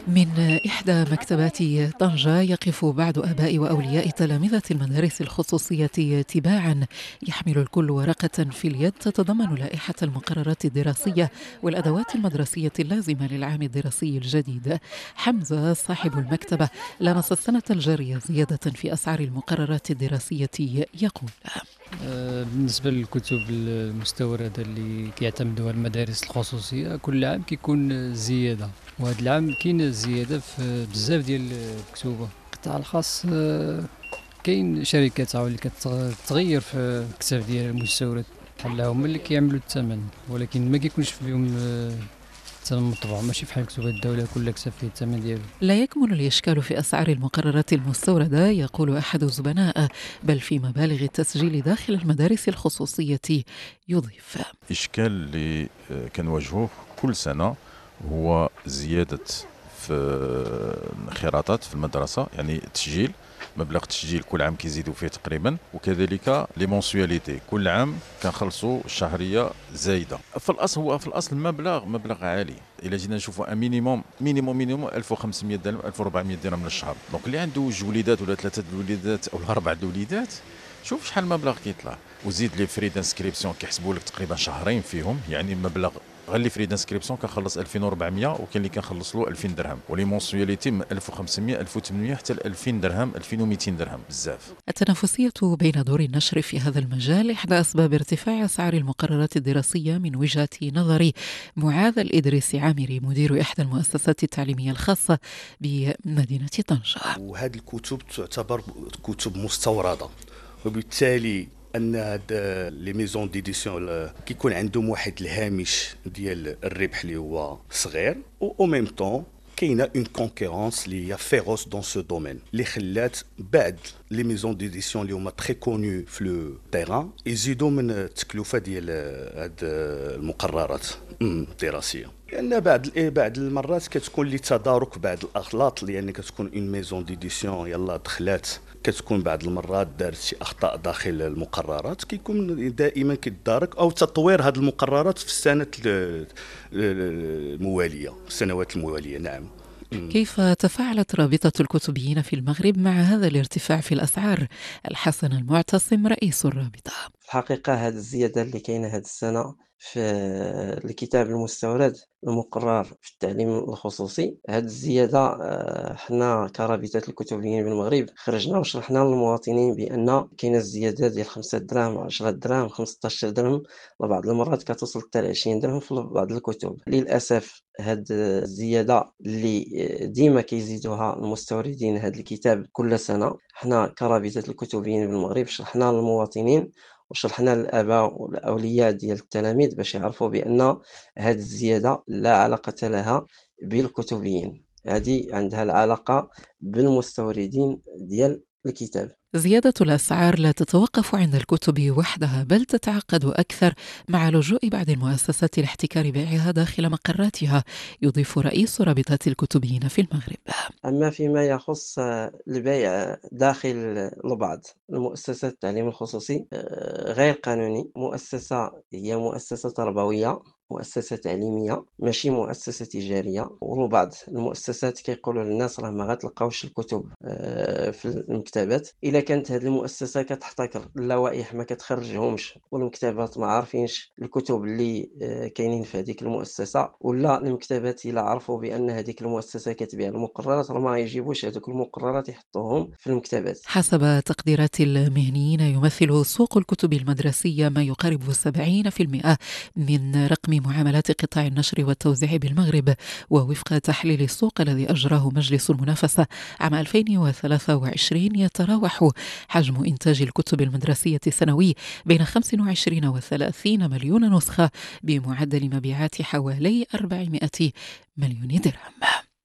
من إحدى مكتبات طنجة يقف بعض آباء وأولياء تلامذة المدارس الخصوصية تباعاً. يحمل الكل ورقة في اليد تتضمن لائحة المقررات الدراسية والأدوات المدرسية اللازمة للعام الدراسي الجديد. حمزة صاحب المكتبة لمس السنة الجارية زيادة في أسعار المقررات الدراسية. يقول: بالنسبة للكتب المستوردة اللي كيعتمدوها المدارس الخصوصية كل عام كيكون زيادة، وهذا العام كاين زيادة في بزاف ديال الكتب. القطاع الخاص كاين شركات اللي كتغير في الكتاب ديال المستورد، بحال هما اللي كيعملوا الثمن، ولكن ما كيكونش فيهم الثمن مطبوع، ماشي بحال كتب الدولة كل كتاب فيه الثمن ديالو. لا يكمن الإشكال في أسعار المقررات المستوردة، يقول أحد الزبناء، بل في مبالغ التسجيل داخل المدارس الخصوصية. يضيف: الإشكال اللي كنواجهوه كل سنة هو زيادة في الانخراطات في المدرسة، يعني التسجيل، مبلغ التسجيل كل عام كيزيدوا فيه تقريبا، وكذلك لي مونسياليتي كل عام كنخلصوا الشهريه زايده. في الاصل مبلغ عالي. الا جينا نشوفوا مينيموم 1500 درهم 1400 درهم من الشهر. دونك اللي عنده جوج وليدات ولا ثلاثه الوليدات او اربعه الوليدات، شوف شحال المبلغ كيطلع، وزيد لي فري دانسكريبسيون كيحسبوا لك تقريبا شهرين فيهم، يعني مبلغ غير لي فري دانسكريبسيون كنخلص 2400 وكاين اللي كنخلص له 2000 درهم، ولي مونسياليتي من 1500 1800 حتى ل 2000 درهم 2200 درهم، بزاف. التنافسية بين دور النشر في هذا المجال إحدى أسباب ارتفاع أسعار المقررات الدراسية من وجهة نظر معاذ الإدريسي عامري، مدير إحدى المؤسسات التعليمية الخاصة بمدينة طنجة. وهذه الكتب تعتبر كتب مستوردة، وبالتالي ان هاد لي ميزون ديديسيون كيكون عندهم واحد الهامش ديال الربح اللي هو صغير، او ميم طون كاينه اون كونكورونس اللي هي فيروس دون سو دومين اللي خلات بعض لي ميزون ديديسيون اللي هما تري كونيو في لو تيران يزيدوا من التكلفه ديال هاد المقررات الدراسيه، لان بعض المرات كتكون لتدارك بعض الاغلاط، لان كتكون اون ميزون ديديسيون يلا دخلات كتكون بعض المرات دارت شي اخطاء داخل المقررات، كيكون دائما كيتدارك او تطوير هذه المقررات في السنه المواليه، السنوات المواليه. نعم. كيف تفاعلت رابطة الكتبيين في المغرب مع هذا الارتفاع في الأسعار؟ الحسن المعتصم رئيس الرابطة: الحقيقة هذه الزيادة اللي كاينة هذه السنة في الكتاب المستورد المقرر في التعليم الخصوصي، هذه الزيادة حنا كرابطة الكتبيين بالمغرب خرجنا وشرحنا للمواطنين بأن كاينة الزيادة ديال 5 دراهم 10 دراهم 15 درهم، وبعض المرات كتوصل حتى ل 20 درهم في بعض الكتب. للأسف هاد الزيادة اللي ديما كيزيدوها المستوردين هاد الكتاب كل سنة، حنا كرابطة الكتبيين بالمغرب شرحنا للمواطنين وشرحنا للآباء والأولياء ديال التلاميذ باش يعرفوا بأن هذه الزيادة لا علاقة لها بالكتبيين، هذه عندها العلاقة بالمستوردين ديال الكتاب. زيادة الأسعار لا تتوقف عند الكتب وحدها، بل تتعقد أكثر مع لجوء بعض المؤسسات لاحتكار بيعها داخل مقراتها، يضيف رئيس رابطة الكتبيين في المغرب. أما فيما يخص البيع داخل بعض المؤسسات التعليم الخصوصي غير قانوني، مؤسسة هي مؤسسة تربوية، مؤسسة تعليمية، ماشي مؤسسة تجارية. وبعض المؤسسات كيقولوا للناس راه ما غتلقاوش الكتب في المكتبات. إلا كانت هذه المؤسسة كتحتكر اللوائح ما كتخرجهمش، والمكتبات ما عارفينش الكتب اللي كاينين في هذيك المؤسسة، ولا المكتبات إلا عرفوا بأن هذيك المؤسسة كتبيع المقررات راه ما يجيبوش هذوك المقررات يحطوهم في المكتبات. حسب تقديرات المهنيين، يمثل سوق الكتب المدرسية ما يقارب 70% من رقم معاملات قطاع النشر والتوزيع بالمغرب. ووفق تحليل السوق الذي أجراه مجلس المنافسة عام 2023، يتراوح حجم إنتاج الكتب المدرسية السنوي بين 25 و30 مليون نسخة، بمعدل مبيعات حوالي 400 مليون درهم.